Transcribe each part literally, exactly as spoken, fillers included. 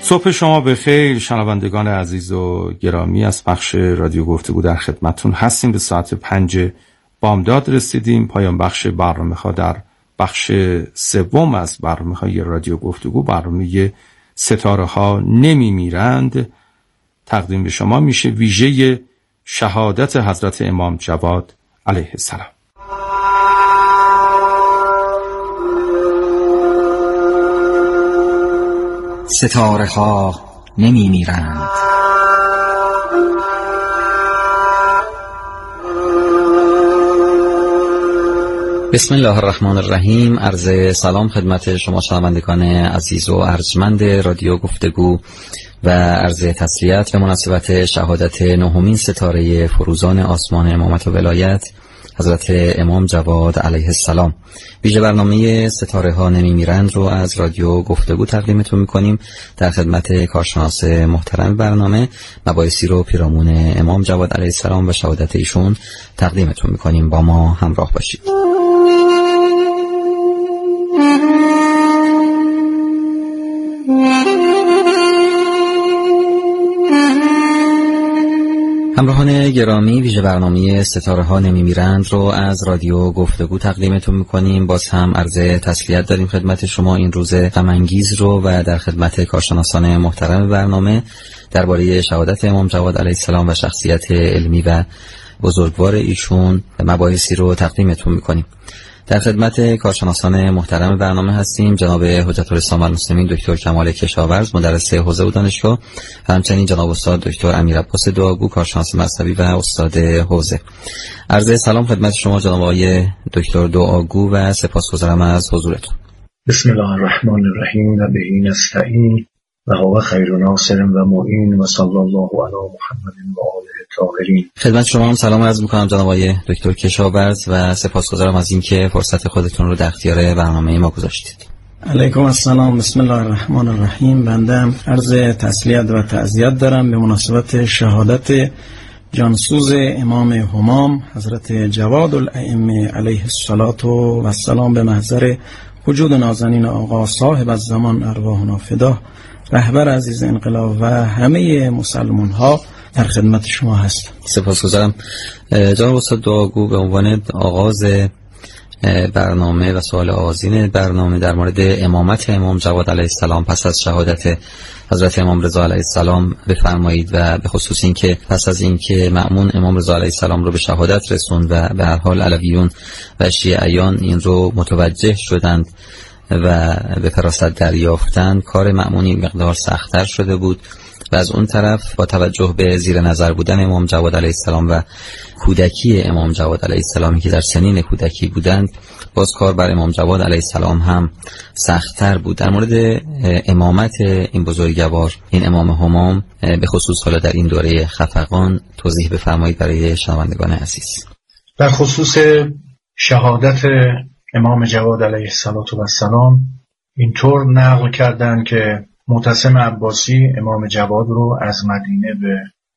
صبح شما بخیر شنوندگان عزیز و گرامی، از بخش رادیو گفتگو در خدمتتون هستیم. به ساعت پنج بامداد رسیدیم. پایان بخش برنامه ها در بخش سوم از برنامه های رادیو گفتگو، برنامه ستاره ها نمی میرند، تقدیم به شما میشه، ویژه شهادت حضرت امام جواد علیه السلام. ستاره ها نمی میرند. بسم الله الرحمن الرحیم. عرض سلام خدمت شما شنوندگان عزیز و ارجمند رادیو گفتگو و عرض تسلیت به مناسبت شهادت نهمین ستاره فروزان آسمان امامت و ولایت حضرت امام جواد علیه السلام. ویژه برنامه ستاره ها نمی میرند رو از رادیو گفتگو تقدیمتون میکنیم. در خدمت کارشناس محترم برنامه مباحثی رو پیرامون امام جواد علیه السلام و شهادت ایشون تقدیمتون میکنیم. با ما همراه باشید. همراهان گرامی، ویژه برنامه ستاره ها نمی میرند رو از رادیو گفتگو تقدیمتون میکنیم. باز هم عرض تسلیت داریم خدمت شما این روز غم انگیز رو و در خدمت کارشناسان محترم برنامه درباره شهادت امام جواد علیه السلام و شخصیت علمی و بزرگوار ایشون مباحثی رو تقدیمتون میکنیم. در خدمت کارشناسان محترم برنامه هستیم. جناب حجت الاسلام والمسلمین دکتر کمال کشاورز، مدرس حوزه و دانشگاه، و همچنین جناب استاد دکتر امیرعباس دعاگو، کارشناس مذهبی و استاد حوزه. عرض سلام خدمت شما جناب آقای دکتر دعاگو و سپاسگزارم از حضورتون. بسم الله الرحمن الرحیم و بهی نستعین و هو خیر ناصر و معین و صلی الله علی محمد و آله الطاهرین. خدمت شما هم سلام عرض می‌کنم جناب آقای دکتر کشاورز و سپاسگزارم از اینکه فرصت خودتون رو در اختیار برنامه ما گذاشتید. علیکم السلام. بسم الله الرحمن الرحیم. بنده هم عرض تسلیت و تعزیت دارم به مناسبت شهادت جانسوز امام همام حضرت جواد الائمه علیه السلام به محضر وجود نازنین آقا صاحب الزمان ارواحنا فدا، رهبر عزیز انقلاب و همه مسلمان ها در خدمت شما هستم. سپاسگزارم. جناب استاد دعاگو، به عنوان آغاز برنامه و سوال آغازین برنامه در مورد امامت امام جواد علیه السلام پس از شهادت حضرت امام رضا علیه السلام بفرمایید و به خصوص این که پس از اینکه مأمون امام رضا علیه السلام رو به شهادت رسوند و به هر حال علویون و شیعیان این رو متوجه شدند و به فراست دریافتند، کار مأمونی مقدار سخت‌تر شده بود و از اون طرف با توجه به زیر نظر بودن امام جواد علیه السلام و کودکی امام جواد علیه السلامی که در سنین کودکی بودند، باز کار بر امام جواد علیه السلام هم سخت‌تر بود. در مورد امامت این بزرگوار، این امام همام، به خصوص حالا در این دوره خفقان توضیح بفرمایید برای شنوندگان عزیز. در خصوص شهادت امام جواد علیه السلام اینطور نقل کردند که معتصم عباسی امام جواد رو از مدینه به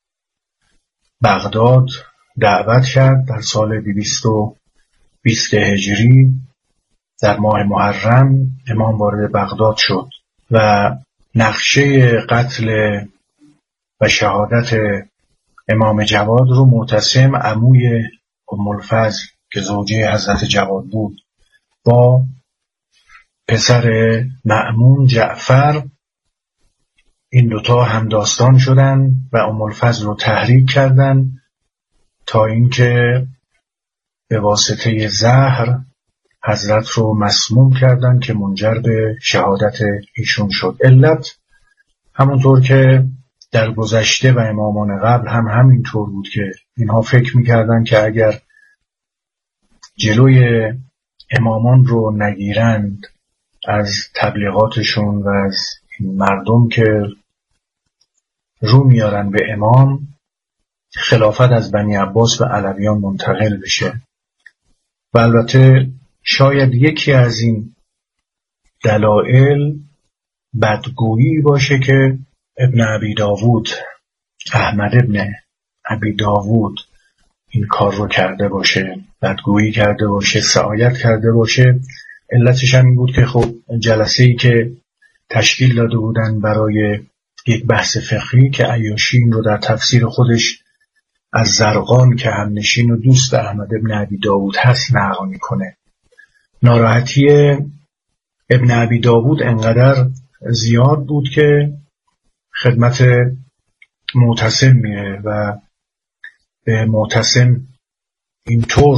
بغداد دعوت کرد در سال دویست و بیست هجری. در ماه محرم امام وارد بغداد شد و نقشه قتل و شهادت امام جواد رو معتصم عموی ام الفضل که زوجه حضرت جواد بود با پسر مأمون جعفر، این دوتا هم داستان شدن و ام الفضل رو تحریک کردن تا اینکه به واسطه زهر حضرت رو مسموم کردن که منجر به شهادت ایشون شد. علت همونطور که در گذشته و امامان قبل هم همینطور بود که اینها فکر میکردن که اگر جلوی امامان رو نگیرند از تبلیغاتشون و از مردم که رو میارن به امام، خلافت از بنی عباس به علویان منتقل بشه. و البته شاید یکی از این دلایل بدگویی باشه که ابن ابی داوود، احمد ابن ابی داوود این کار رو کرده باشه، بدگویی کرده باشه، سعایت کرده باشه. علتش هم این بود که خب جلسه‌ای که تشکیل داده بودن برای یک بحث فقهی که عیاشی این رو در تفسیر خودش از زرقان که همنشین و دوست احمد ابن ابی داود هست نقل میکنه. ناراحتی ابن ابی داود انقدر زیاد بود که خدمت معتصم میره و به معتصم اینطور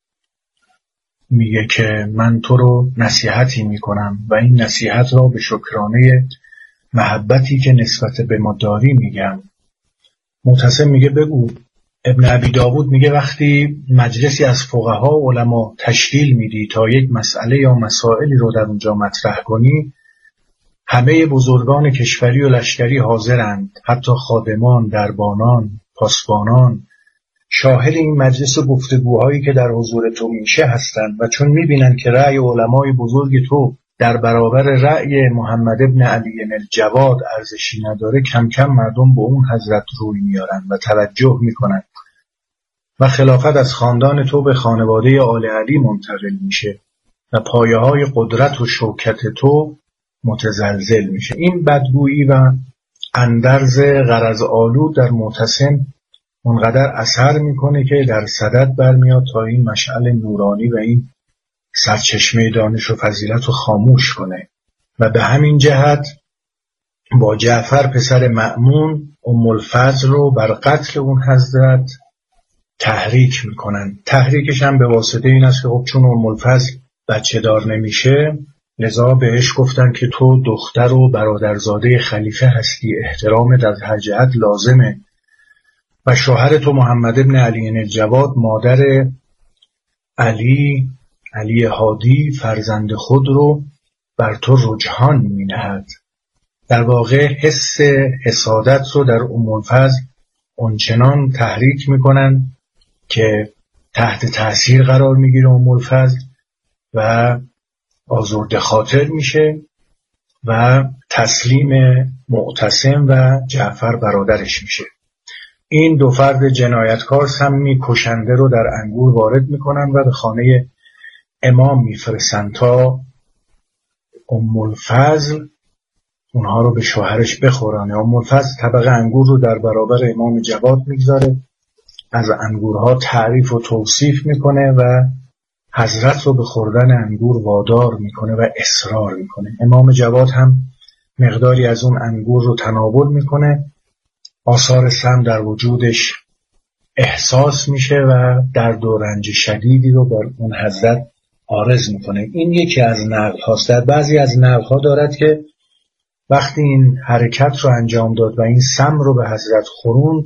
میگه که من تو رو نصیحتی میکنم و این نصیحت را به شکرانه محبتی که نسبت به ما داری میگم. معتصم میگه بگو. ابن ابی داود میگه وقتی مجلسی از فقها و علما تشکیل میدی تا یک مسئله یا مسائلی رو در اونجا مطرح کنی، همه بزرگان کشوری و لشکری حاضرند، حتی خادمان، دربانان، پاسبانان شاهد این مجلس و گفتگوهایی که در حضور تو میشه هستند و چون میبینن که رأی علمای بزرگ تو در برابر رأی محمد ابن علی الجواد ارزشی نداره، کم کم مردم به اون حضرت روی میارن و توجه میکنن و خلافت از خاندان تو به خانواده آل علی منتقل میشه و پایه های قدرت و شوکت تو متزلزل میشه. این بدگویی و اندرز غرض آلود در معتصم اونقدر اثر میکنه که در صدد برمیاد تا این مشعل نورانی و این سرچشمه دانش و فضیلت رو خاموش کنه و به همین جهت با جعفر پسر مأمون ام الفضل رو بر قتل اون حضرت تحریک میکنن. تحریکش هم به واسطه این است که خب چون ام الفضل بچه دار نمیشه، لذا بهش گفتن که تو دختر و برادرزاده خلیفه هستی، احترام در هر جهت لازمه و شوهر تو محمد ابن علی الجواد مادر علی علی هادی فرزند خود رو بر تو رجحان می نهد. در واقع حس حسادت رو در ام الفضل اونچنان تحریک می کنن که تحت تأثیر قرار می گیره ام الفضل و آزرده خاطر میشه و تسلیم معتصم و جعفر برادرش میشه. این دو فرد جنایتکار سمی کشنده رو در انگور وارد میکنن و به خانه امام میفرستن تا ام الفضل اونها رو به شوهرش بخورانه. ام الفضل طبق انگور رو در برابر امام جواد میگذاره، از انگورها تعریف و توصیف میکنه و حضرت رو به خوردن انگور وادار میکنه و اصرار میکنه. امام جواد هم مقداری از اون انگور رو تناول میکنه، آثار سم در وجودش احساس میشه و درد و رنج شدیدی رو بر اون حضرت عارض میکنه. این یکی از نقل هاست. در بعضی از نقل ها دارد که وقتی این حرکت رو انجام داد و این سم رو به حضرت خوروند،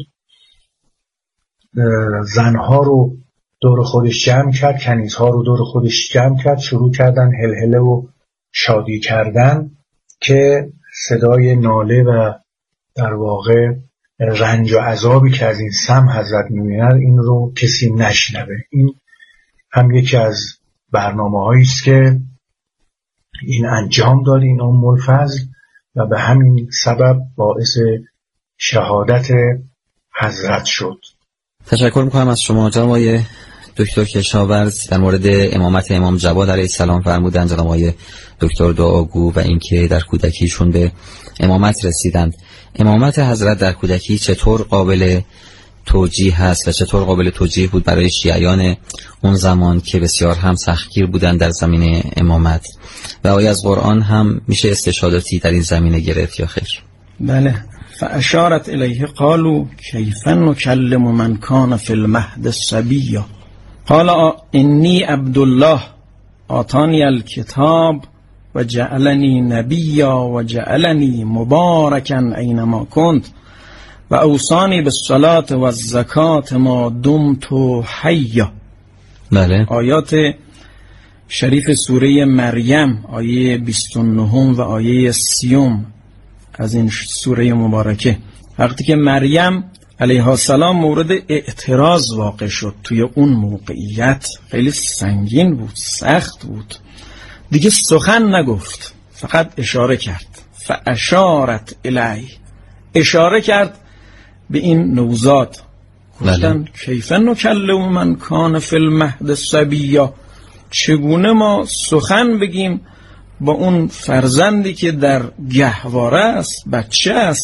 زنها رو دور خودش جمع کرد، کنیزها رو دور خودش جمع کرد، شروع کردن هلهله و شادی کردن که صدای ناله و در واقع رنج و عذابی که از این سم حضرت می‌بیند این رو کسی نشنوه. این هم یکی از برنامه‌هایی است که این انجام داد این ام الفضل و به همین سبب باعث شهادت حضرت شد. تشکر می‌کنم از شما جناب آقای دکتر کشاورز. در مورد امامت امام جواد علیه السلام فرمودند جناب آقای دکتر دعاگو و اینکه در کودکیشون به امامت رسیدند. امامت حضرت در کودکی چطور قابل توجیه هست و چطور قابل توجیه بود برای شیعیان اون زمان که بسیار هم سختگیر بودند در زمینه امامت و آیا از قرآن هم میشه استشهاداتی در این زمینه گرفت یا خیر؟ بله. فاشارت الیه قالوا کیف نکلم من کان فی المهد صبیا قال انی عبدالله آتانی الکتاب و جعلنی نبیا و جعلنی مبارکا اینما کنت و اوصانی بالصلاة و الزکات ما دمت حیا. بله. آیات شریف سوره مریم آیه بیست و نه و آیه سی از این سوره مبارکه. وقتی که مریم علیها السلام مورد اعتراض واقع شد، توی اون موقعیت خیلی سنگین بود، سخت بود، دیگه سخن نگفت، فقط اشاره کرد. فاشارت الی، اشاره کرد به این نوزاد. گفتن کیف نکلم من کان فی المهد صبیا، چگونه ما سخن بگیم با اون فرزندی که در گهواره است، بچه است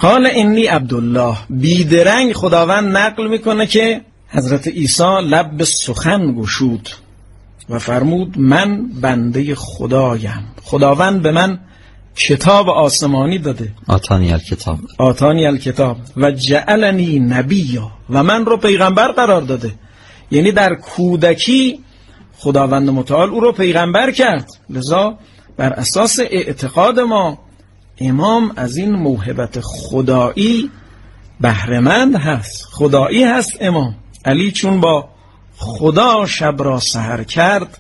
قال انی عبدالله. بیدرنگ خداوند نقل میکنه که حضرت عیسی لب به سخن گشود و فرمود من بنده خدایم، خداوند به من کتاب آسمانی داده، آتانی الکتاب آتانی الکتاب و جعلنی نبیا، و من رو پیغمبر قرار داده. یعنی در کودکی خداوند متعال او رو پیغمبر کرد. لذا بر اساس اعتقاد ما امام از این موهبت خدایی بهره‌مند هست، خدایی هست امام. علی چون با خدا شب را سحر کرد،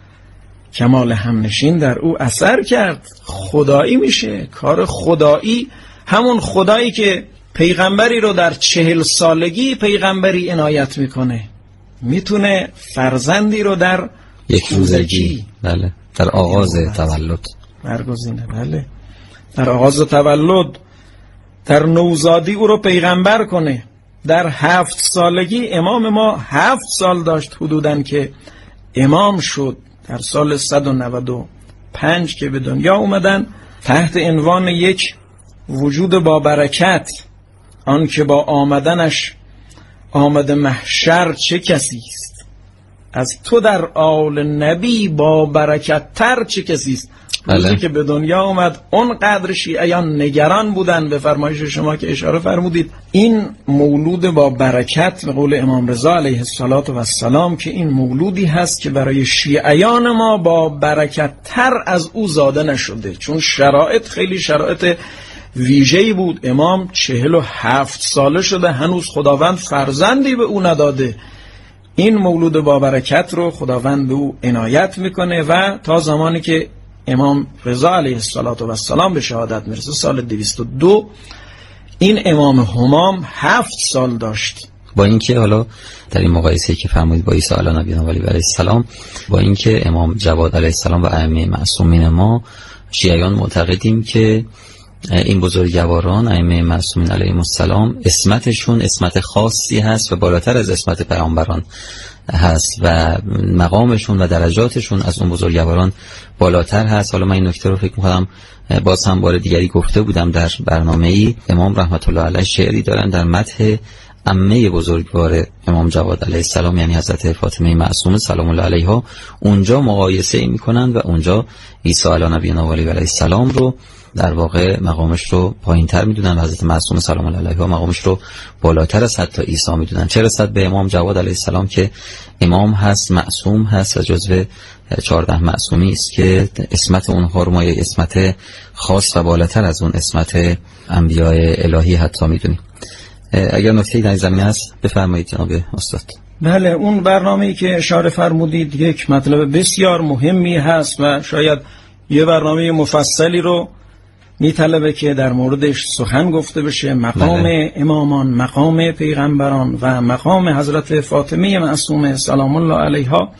کمال همنشین در او اثر کرد، خدایی میشه. کار خدایی همون خدایی که پیغمبری رو در چهل سالگی پیغمبری عنایت میکنه، میتونه فرزندی رو در یک روزگی، بله، در آغاز تولد برگزینه. بله، در آغاز تولد، در نوزادی او رو پیغمبر کنه. در هفت سالگی امام ما هفت سال داشت حدوداً که امام شد. در سال صد و نود و پنج که به دنیا اومدن، تحت عنوان یک وجود با برکت، آن که با آمدنش آمد محشر چه کسی است، از تو در آل نبی با برکت تر چه کسی است. روزی که به دنیا اومد اونقدر شیعیان نگران بودن، به فرمایش شما که اشاره فرمودید، این مولود با برکت به قول امام رضا علیه السلام که این مولودی هست که برای شیعیان ما با برکت تر از او زاده نشده، چون شرایط خیلی شرایط ویژه‌ای بود. امام چهل و هفت ساله شده، هنوز خداوند فرزندی به او نداده. این مولود با برکت رو خداوند به او عنایت میکنه و تا زمانی که امام رضا علیه السلام به شهادت میرسه سال دویست و دو، این امام همام هفت سال داشت. با اینکه حالا در این مقایسه که فرمودید با عیسی علی نبینا و علیه السلام، با اینکه امام جواد علیه السلام و ائمه معصومین ما شیعیان معتقدیم که این بزرگواران ائمه معصومین علیهم السلام اسمتشون اسمت خاصی هست و بالاتر از اسمت پیامبران هست و مقامشون و درجاتشون از اون بزرگواران بالاتر هست. حالا من این نکته رو فکر می‌کنم باز هم بار دیگری گفته بودم در برنامه‌ای. امام رحمت الله علیه شعری دارن در مدح عمه بزرگوار امام جواد علیه السلام، یعنی حضرت فاطمه معصومه سلام الله علیها. اونجا مقایسه ای میکنن و اونجا عیسی علی نبینا و علیه السلام رو در واقع مقامش رو پایین‌تر میدونن و حضرت معصومه سلام الله علیها مقامش رو بالاتر از حتی عیسی میدونن. چه رسد به امام جواد علیه السلام که امام هست، معصوم هست و جزو چهارده معصومی است که اسمت اونها رو ما یه اسمت خاص و بالاتر از اون اسمت انبیاء الهی حتی میدونیم. اگر نکته‌ای در زمینه است بفرمایید جناب استاد. بله، اون برنامه‌ای که اشاره فرمودید یک مطلب بسیار مهمی هست و شاید یه برنامه مفصلی رو میطلبه که در موردش سخن گفته بشه. مقام بله. امامان، مقام پیغمبران و مقام حضرت فاطمه معصومه سلام الله علیها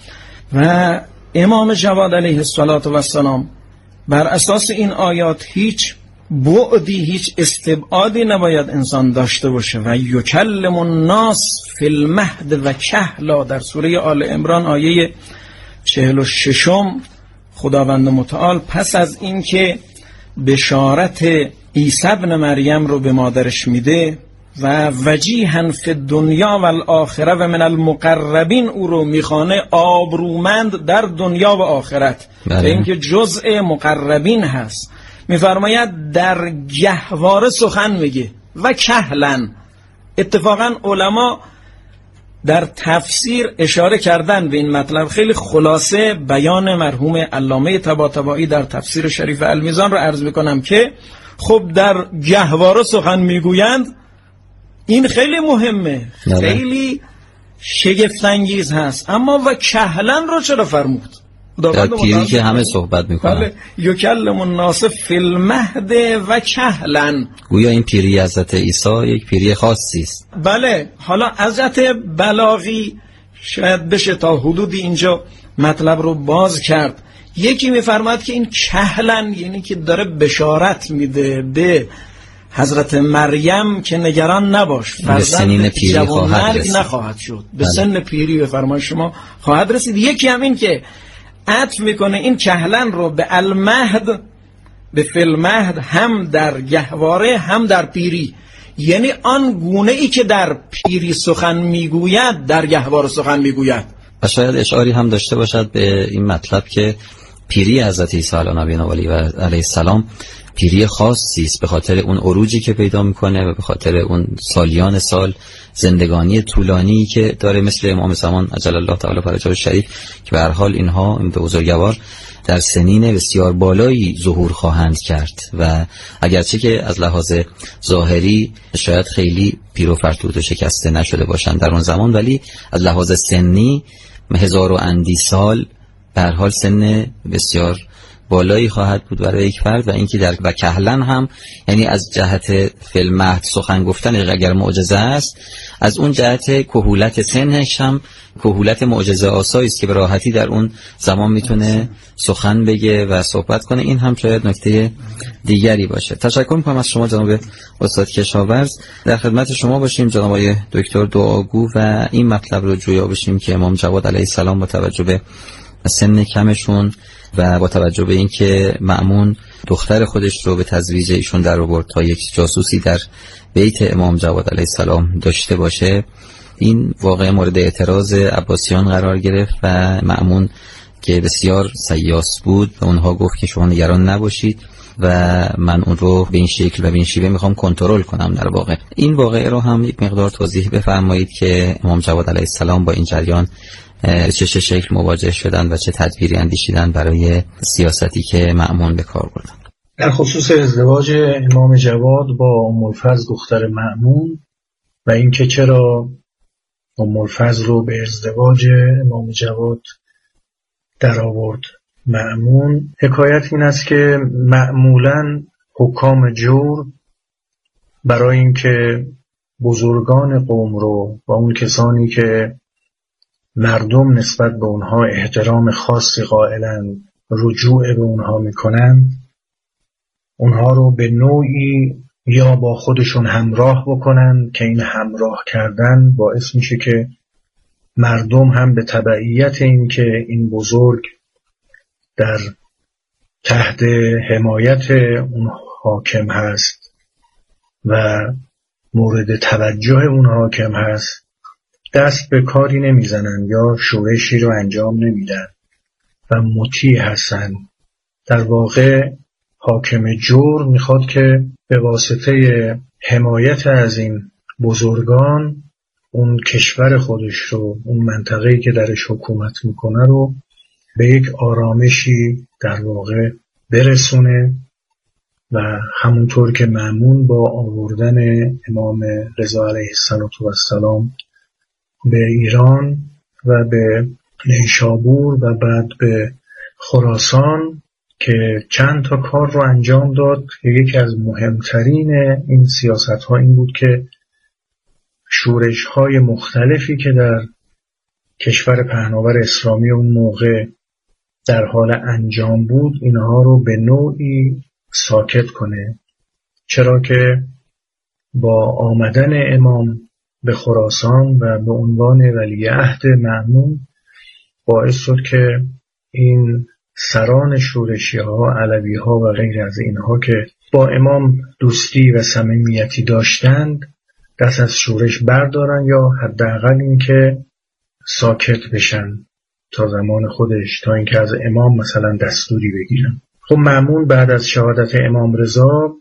و امام جواد علیه السلام. بر اساس این آیات هیچ بعدی، هیچ استبعادی نباید انسان داشته باشه. و یکلم الناس فی المهد و کهلا در سوره آل عمران آیه چهل و ششم خداوند متعال پس از این که بشارت عیسی ابن مریم رو به مادرش میده و وجیها فی الدنیا و الاخره و من المقربین او رو میخوانه آبرومند در دنیا و آخرت، به اینکه جزء مقربین هست، میفرماید در گهواره سخن میگه و کهلن. اتفاقا علما در تفسیر اشاره کردن به این مطلب. خیلی خلاصه بیان مرحوم علامه طباطبایی در تفسیر شریف المیزان رو عرض میکنم که خب در گهواره سخن میگویند، این خیلی مهمه، خیلی شگفت‌انگیز هست. اما و کهلن رو چرا فرمود؟ در پیری که همه صحبت میکنن. بله، یکلم الناس فی المهد و کهلن. گویا این پیری حضرت عیسی یک پیری خاصی است. بله، حالا حضرت بلاغی شاید بشه تا حدودی اینجا مطلب رو باز کرد. یکی میفرماد که این کهلن یعنی که داره بشارت میده به حضرت مریم که نگران نباش، فرزند جوانمرگ نخواهد شد، به سن پیری به فرمان شما خواهد رسید. یکی همین که عطف میکنه این کهلن رو به المهد به فی‌المهد هم در گهواره هم در پیری، یعنی آن گونه ای که در پیری سخن میگوید در گهواره سخن میگوید. و شاید اشاری هم داشته باشد به این مطلب که پیری حضرت عیسی علیه السلام پیری خاصی است، به خاطر اون عروجی که پیدا میکنه و به خاطر اون سالیان سال زندگانی طولانی که داره، مثل امام زمان عجل الله تعالی فرجه الشریف که به هر حال اینها این دو بزرگوار در سنین بسیار بالایی ظهور خواهند کرد و اگرچه که از لحاظ ظاهری شاید خیلی پیر و فرتوت و شکسته نشده باشند در اون زمان، ولی از لحاظ سنی هزار و اندی سال به هر حال سن بسیار بالایی خواهد بود برای یک فرد. و اینکه در و کهلن هم، یعنی از جهت فی‌المهد سخن گفتن اگر معجزه است، از اون جهت کهولت سنش هم کهولت معجزه آسایی است که به راحتی در اون زمان میتونه سخن بگه و صحبت کنه. این هم شاید نکته دیگری باشه. تشکر میکنم از شما جناب استاد کشاورز. در خدمت شما باشیم جناب آقای دکتر دعاگو و این مطلب رو جویا بشیم که امام جواد علیه السلام با توجه به سن کمشون و با توجه به اینکه مأمون دختر خودش رو به تزویج ایشون در آورد تا یک جاسوسی در بیت امام جواد علیه السلام داشته باشه، این واقعا مورد اعتراض عباسیان قرار گرفت و مأمون که بسیار سیاس بود و اونها گفت که شما نگران نباشید و من اون رو به این شکل و به این شیوه میخوام کنترل کنم. در واقع این واقعه رو هم یک مقدار توضیح بفرمایید که امام جواد علیه السلام با این جریان چه چه شکل مواجه شدن و چه تدبیری اندیشیدن برای سیاستی که مأمون به کار بردن. در خصوص ازدواج امام جواد با ام الفضل دختر مأمون و اینکه چرا ام الفضل رو به ازدواج امام جواد در آورد مأمون، حکایت این است که معمولاً حکام جور برای اینکه بزرگان قوم رو و اون کسانی که مردم نسبت به اونها احترام خاصی قائلند رجوع به اونها میکنند، اونها رو به نوعی یا با خودشون همراه بکنند که این همراه کردن باعث میشه که مردم هم به تبعیت این که این بزرگ در تحت حمایت اون حاکم هست و مورد توجه اون حاکم هست دست به کاری نمیزنن یا شورشی رو انجام نمیدن و مطیع هستن. در واقع حاکم جور میخواد که به واسطه حمایت از این بزرگان اون کشور خودش رو، اون منطقه‌ای که درش حکومت میکنه رو به یک آرامشی در واقع برسونه و همونطور که مأمون با آوردن امام رضا علیه السلام به ایران و به نیشابور و بعد به خراسان که چند تا کار رو انجام داد، یکی از مهمترین این سیاست ها این بود که شورش های مختلفی که در کشور پهناور اسلامی اون موقع در حال انجام بود اینها رو به نوعی ساکت کنه، چرا که با آمدن امام به خراسان و به عنوان ولیعهد مأمون باعث شد که این سران شورشی ها، علوی ها و غیر از اینها که با امام دوستی و صمیمیتی داشتند دست از شورش بردارن یا حداقل این که ساکت بشن تا زمان خودش، تا اینکه از امام مثلا دستوری بگیرن. خب مأمون بعد از شهادت امام رضا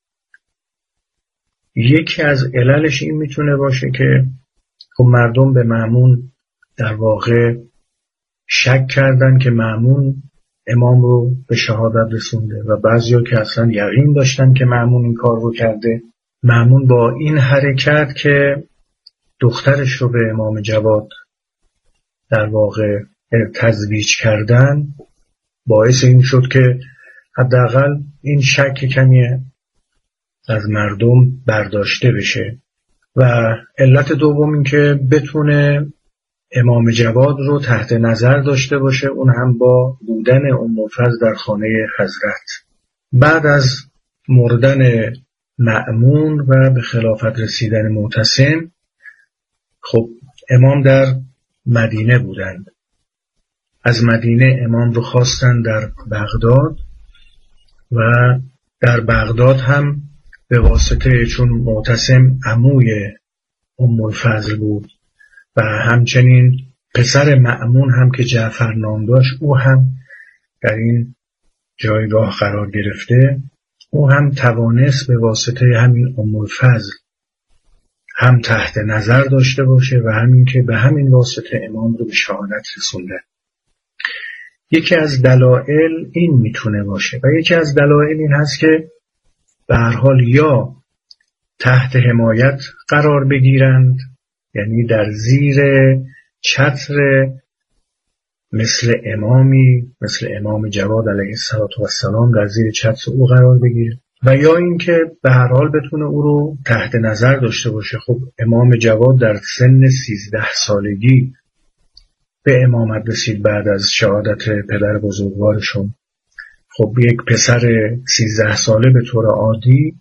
یکی از عللش این میتونه باشه که خب مردم به مأمون در واقع شک کردن که مأمون امام رو به شهادت رسونده و بعضیا که اصلا یقین داشتن که مأمون این کار رو کرده. مأمون با این حرکت که دخترش رو به امام جواد در واقع تزویج کردن باعث این شد که حداقل این شک کمی از مردم برداشته بشه و علت دوم این که بتونه امام جواد رو تحت نظر داشته باشه، اون هم با بودن ام الفضل در خانه حضرت. بعد از مردن مأمون و به خلافت رسیدن معتصم، خب امام در مدینه بودند. از مدینه امام رو خواستن در بغداد و در بغداد هم به واسطه چون معتصم عموی ام الفضل بود و همچنین پسر مأمون هم که جعفر نام داشت او هم در این جایگاه قرار گرفته، او هم توانست به واسطه همین ام الفضل هم تحت نظر داشته باشه و همین که به همین واسطه امام رو به شهادت رسونده. یکی از دلایل این میتونه باشه و یکی از دلایل این هست که به هر حال یا تحت حمایت قرار بگیرند، یعنی در زیر چتر مثل امامی مثل امام جواد علیه السلام در زیر چتر او قرار بگیره، و یا اینکه به هر حال بتونه او رو تحت نظر داشته باشه. خب امام جواد در سن سیزده سالگی به امامت رسید بعد از شهادت پدر بزرگوارشون. خب یک پسر سیزده ساله به طور عادی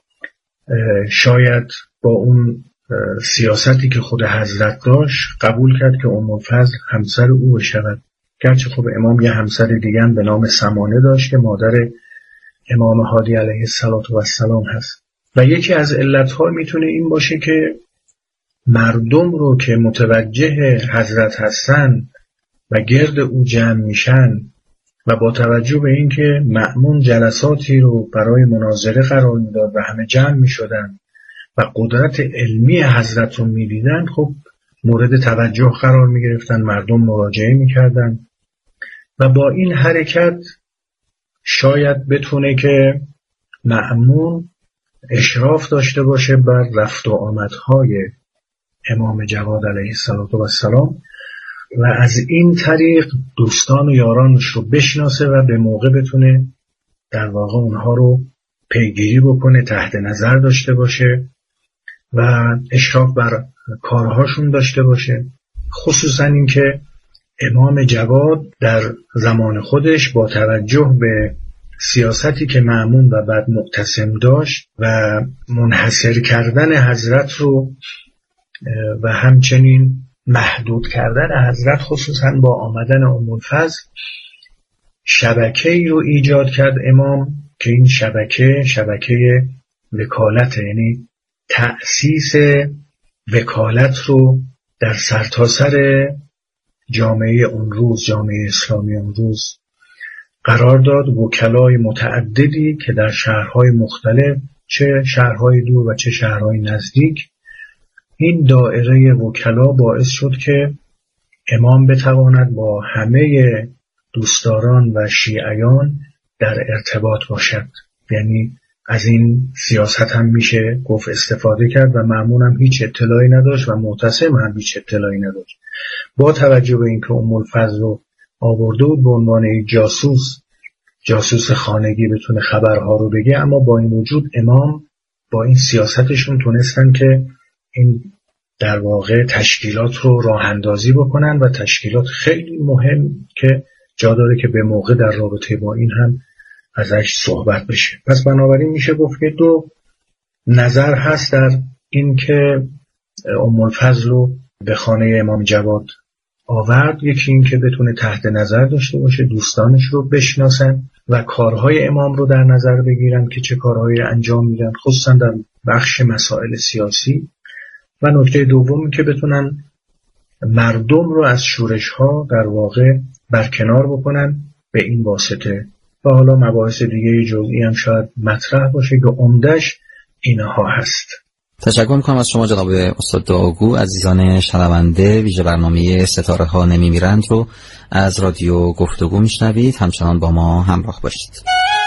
شاید با اون سیاستی که خود حضرت داشت قبول کرد که ام الفضل همسر او بشود، گرچه خب امام یه همسر دیگه هم به نام سمانه داشت که مادر امام هادی علیه السلام هست. و یکی از علتها میتونه این باشه که مردم رو که متوجه حضرت هستن و گرد او جمع میشن و با توجه به این که مأمون جلساتی رو برای مناظره قرار میداد و همه جمع میشدن و قدرت علمی حضرت رو میدیدن، خب مورد توجه قرار میگرفتن، مردم مراجعه میکردن و با این حرکت شاید بتونه که مأمون اشراف داشته باشه بر رفت و آمدهای امام جواد علیه السلام و از این طریق دوستان و یارانش رو بشناسه و به موقع بتونه در واقع اونها رو پیگیری بکنه، تحت نظر داشته باشه و اشراف بر کارهاشون داشته باشه. خصوصا این که امام جواد در زمان خودش با توجه به سیاستی که مأمون و بعد معتصم داشت و منحصر کردن حضرت رو و همچنین محدود کردن حضرت خصوصا با آمدن ام الفضل شبکه‌ای رو ایجاد کرد امام که این شبکه شبکه وکالت، یعنی تأسیس وکالت رو در سرتاسر جامعه اون روز، جامعه اسلامی اون روز قرار داد. وکلای متعددی که در شهرهای مختلف، چه شهرهای دور و چه شهرهای نزدیک، این دایره وکلا باعث شد که امام بتواند با همه دوستداران و شیعیان در ارتباط باشد. یعنی از این سیاست هم میشه گفت استفاده کرد و مأمون هم هیچ اطلاعی نداشت و معتصم هم هیچ اطلاعی نداشت. با توجه به اینکه ام الفضل رو آورده بود به عنوان یک جاسوس جاسوس خانگی بتونه خبرها رو بگه، اما با این وجود امام با این سیاستشون تونستن که این در واقع تشکیلات رو راه اندازی بکنن و تشکیلات خیلی مهم که جا داره که به موقع در رابطه با این هم ازش صحبت بشه. پس بنابراین میشه گفت که دو نظر هست در این که ام الفضل رو به خانه امام جواد آورد. یکی این که بتونه تحت نظر داشته باشه، دوستانش رو بشناسن و کارهای امام رو در نظر بگیرن که چه کارهایی انجام میدن، خصوصا در بخش مسائل سیاسی. و نکته دوم که بتونن مردم رو از شورش ها در واقع برکنار بکنن به این واسطه. و حالا مباحث دیگه جزئی هم شاید مطرح باشه که عمدش اینها هست. تشکر میکنم از شما جناب استاد دعاگو. عزیزان شنونده، ویژه برنامه ستاره ها نمیمیرند رو از رادیو گفتگو میشنوید. همچنان با ما همراه باشید.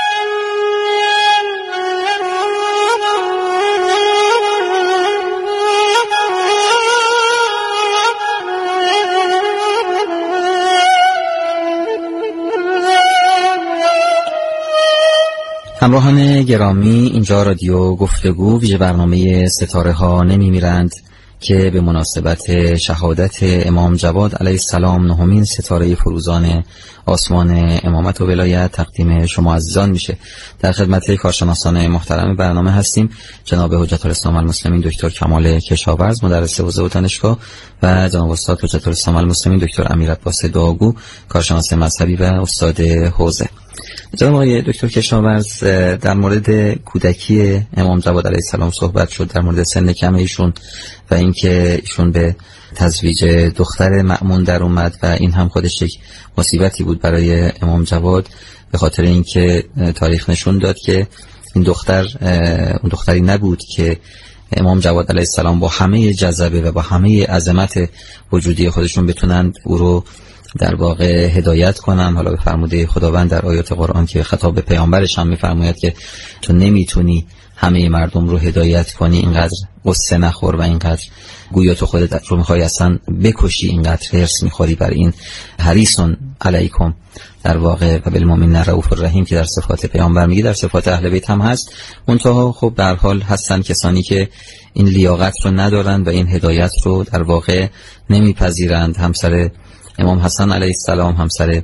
همراهان گرامی، اینجا رادیو گفتگو ویژه برنامه ستاره ها نمیمیرند که به مناسبت شهادت امام جواد علیه السلام، نهمین ستاره فروزان آسمان امامت و ولایت، تقدیم شما عزیزان میشه. در خدمت کارشناسان محترم برنامه هستیم، جناب حجت الاسلام المسلمین دکتر کمال کشاورز، مدرس حوزه و دانشگاه، و جناب استاد حجت الاسلام المسلمین دکتر امیر عباس دعاگو، کارشناس مذهبی و استاد حوزه. جناب آقای دکتر کشاورز، در مورد کودکی امام جواد علیه السلام صحبت شد، در مورد سن کم ایشون و اینکه ایشون به تزویج دختر مأمون در اومد و این هم خودش یک مصیبتی بود برای امام جواد، به خاطر اینکه تاریخ نشون داد که این دختر اون دختری نبود که امام جواد علیه السلام با همه جذبه و با همه عظمت وجودی خودشون بتونند او رو در واقع هدایت کنن. حالا به فرموده خداوند در آیات قرآن که خطاب به پیامبرش هم میفرماید که تو نمیتونی همه مردم رو هدایت کنی، اینقدر قصه نخور و اینقدر گویا تو خودت رو میخوای اصلا بکشی، اینقدر حرص میخوری بر این. حریصون علیکم در واقع و بالمؤمنین رؤوف الرحیم که در صفات پیامبر میگه، در صفات اهل بیت هم هست. منتها خب به هر حال هستن کسانی که این لیاقت رو ندارند و این هدایت رو در واقع نمیپذیرند. همسر امام حسن علیه السلام، همسر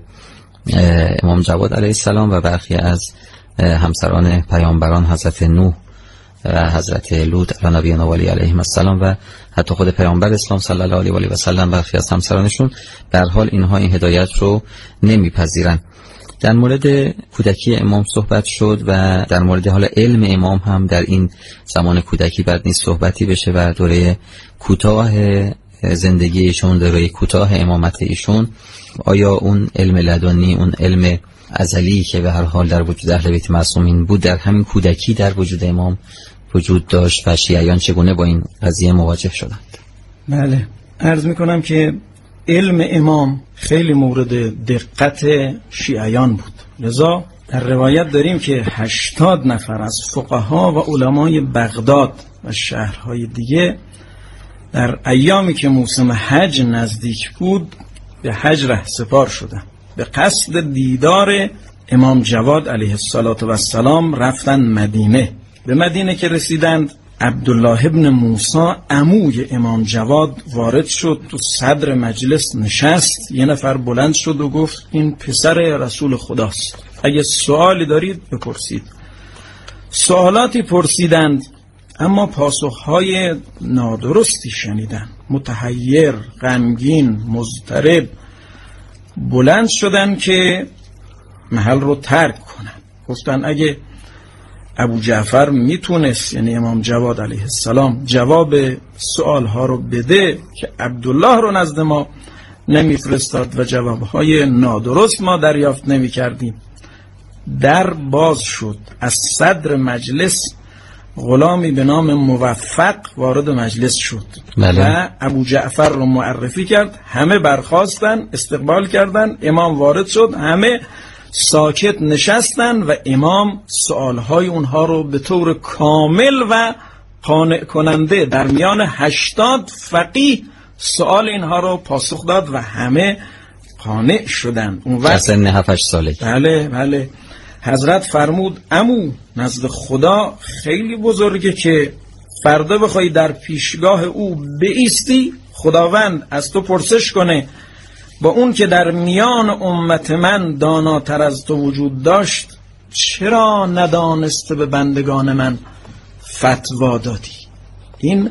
امام جواد علیه السلام و برخی از همسران پیامبران حضرت نوح و حضرت لوط علی نبینا و علیهم السلام و حتی خود پیامبر اسلام صلی الله علیه و آله و سلم برخی از همسرانشون، به هر حال اینها این هدایت رو نمیپذیرن. در مورد کودکی امام صحبت شد و در مورد حال علم امام هم در این زمان کودکی بد نیست صحبتی بشه و دوره کوتاه زندگی ایشون، دوره کوتاه امامت ایشون، آیا اون علم لدنی، اون علم ازلی که به هر حال در وجود اهل بیت معصومین بود، در همین کودکی در وجود امام وجود داشت و شیعیان چگونه با این قضیه مواجه شدند؟ بله، عرض میکنم که علم امام خیلی مورد دقت شیعیان بود. لذا در روایت داریم که هشتاد نفر از فقها و علمای بغداد و شهرهای دیگه در ایامی که موسم حج نزدیک بود به حج رهسپار شدند. به قصد دیدار امام جواد علیه السلام رفتن مدینه. به مدینه که رسیدند، عبدالله ابن موسی عموی امام جواد وارد شد، تو صدر مجلس نشست. یه نفر بلند شد و گفت این پسر رسول خداست، اگه سوالی دارید بپرسید. سوالاتی پرسیدند اما پاسخهای نادرستی شنیدند. متحیر، غمگین، مضطرب بلند شدن که محل رو ترک کنن. گفتن اگه ابو جعفر میتونست، یعنی امام جواد علیه السلام، جواب سوالها رو بده که عبدالله رو نزد ما نمیفرستاد و جوابهای نادرست ما دریافت نمی کردیم. در باز شد، از صدر مجلس غلامی به نام موفق وارد مجلس شد. بله. و ابو جعفر رو معرفی کرد. همه برخاستن، استقبال کردن. امام وارد شد، همه ساکت نشستن و امام سوالهای اونها رو به طور کامل و قانع کننده در میان هشتاد فقیه سوال اینها رو پاسخ داد و همه قانع شدند. اون وقت سن هفت هشت ساله. بله بله. حضرت فرمود عمو، نزد خدا خیلی بزرگه که فردا بخوای در پیشگاه او بایستی، خداوند از تو پرسش کنه با اون که در میان امت من داناتر از تو وجود داشت، چرا ندانسته به بندگان من فتوا دادی؟ این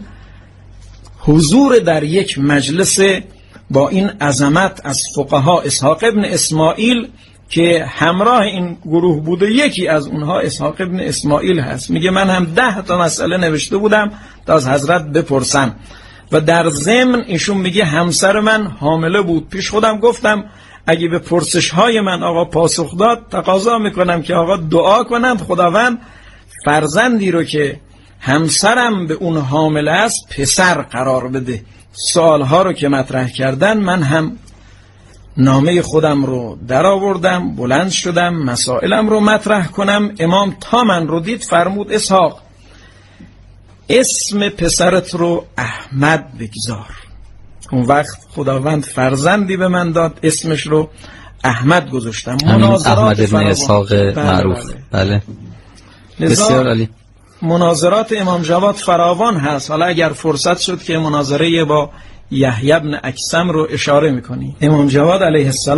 حضور در یک مجلس با این عظمت از فقها، اسحاق ابن اسماعیل که همراه این گروه بوده، یکی از اونها اسحاق ابن اسماعیل هست، میگه من هم ده تا مسئله نوشته بودم تا از حضرت بپرسم و در ضمن ایشون میگه همسر من حامله بود، پیش خودم گفتم اگه به پرسش های من آقا پاسخ داد، تقاضا میکنم که آقا دعا کنند خداوند فرزندی رو که همسرم به اون حامله است پسر قرار بده. سوالها رو که مطرح کردن من هم نامه خودم رو در آوردم، بلند شدم مسائلم رو مطرح کنم. امام تا من رو دید فرمود اسحاق، اسم پسرت رو احمد بگذار. اون وقت خداوند فرزندی به من داد، اسمش رو احمد گذاشتم. احمد ابن اسحاق معروف. بله. بسیار عالی. مناظرات امام جواد فراوان هست. حالا اگر فرصت شد که مناظره با یحیی بن اکثم رو اشاره میکنی. امام جواد علیه السلام